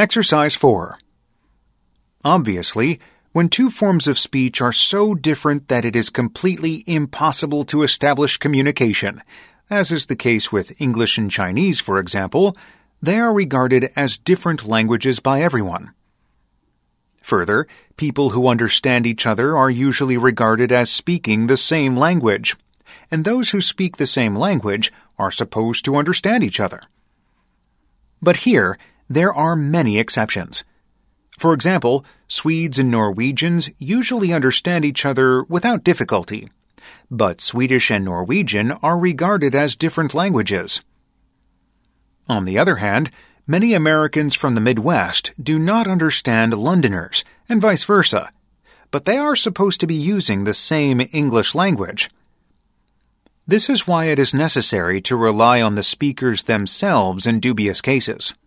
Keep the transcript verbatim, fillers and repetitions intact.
Exercise four. Obviously, when two forms of speech are so different that it is completely impossible to establish communication, as is the case with English and Chinese, for example, they are regarded as different languages by everyone. Further, people who understand each other are usually regarded as speaking the same language, and those who speak the same language are supposed to understand each other. But here, there are many exceptions. For example, Swedes and Norwegians usually understand each other without difficulty, but Swedish and Norwegian are regarded as different languages. On the other hand, many Americans from the Midwest do not understand Londoners, and vice versa, but they are supposed to be using the same English language. This is why it is necessary to rely on the speakers themselves in dubious cases.